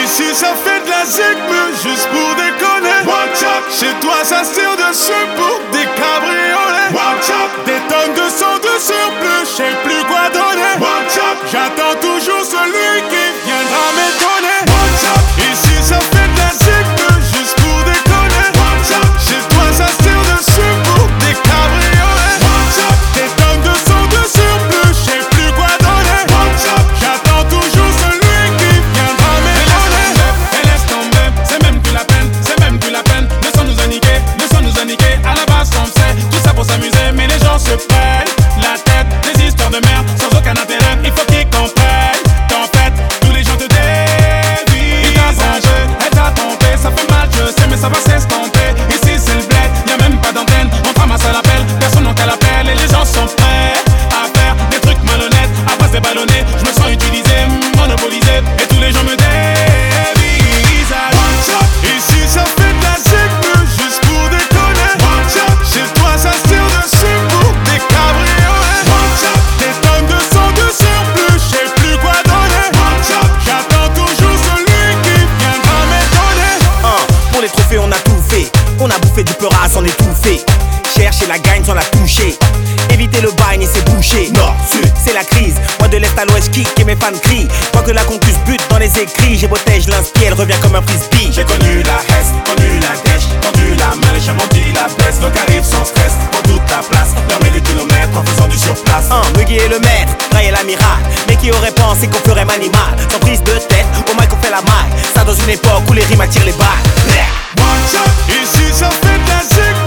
Ici ça fait de la zig, mais juste pour déconner. Watch out. Chez toi ça se tire dessus pour des cabriolets. Watch out. Des tonnes de sang de surplus, je sais plus quoi donner. Watch out. J'attends toujours celui qui viendra m'étonner. Watch out. Ici ça fait de la zig, mais juste pour déconner. Watch out. Chez toi ça se tire dessus pour des cabriolets. Watch out. Des tonnes de sang de surplus, je sais plus quoi donner. Watch out. J'attends toujours celui qui viendra m'étonner. Et laisse tomber, c'est même plus la peine, c'est même plus la peine. Laissons-nous niquer, laissons-nous niquer. À la base on sait, tout ça pour s'amuser, mais les gens se prennent la tête. Des histoires de merde sans aucun intérêt, il faut qu'ils comprennent qu'en fait tous les gens te dévient. Elle t'a trompé, ça fait mal je sais mais ça va s'estomper. Ici c'est le bled, y'a même pas d'antenne. On te ramasse à l'appel, personne n'a qu'à l'appel. Et les gens sont prêts à faire des trucs malhonnêtes. À base des ballonnets, je me sens utilisé, monopolisé. Et tous les gens me dévisagent. Watch out. Ici ça fait de la zig, mais juste pour déconner. Watch out. Chez toi ça se tire dessus pour des cabriolets. Watch out. Des tonnes de sang de surplus, je sais plus quoi donner. Watch out. J'attends toujours celui qui viendra m'étonner. Pour les trophées on a tout fait. On a bouffé du peur à s'en étouffer. Chercher la gagne sans la toucher. Éviter le bagne et c'est bouché. Nord, sud, c'est la crise. Moi de l'est à l'ouest kick et mes fans crient. Quand que la concuse bute dans les écrits. J'ai protège l'inspire, elle revient comme un frisbee. J'ai connu la hesse, connu la dèche, tendu la main, les champs dit la baisse. Donc arrive sans stress, pour toute la place. Leur met des kilomètres en faisant du surplace. Muggy est le maître, Ray est l'amiral. Mais qui aurait pensé qu'on ferait manimal? Sans prise de tête, au mic on fait la maille. Ça dans une époque où les rimes attirent les balles. Watch out. Ici ça fait de la zig,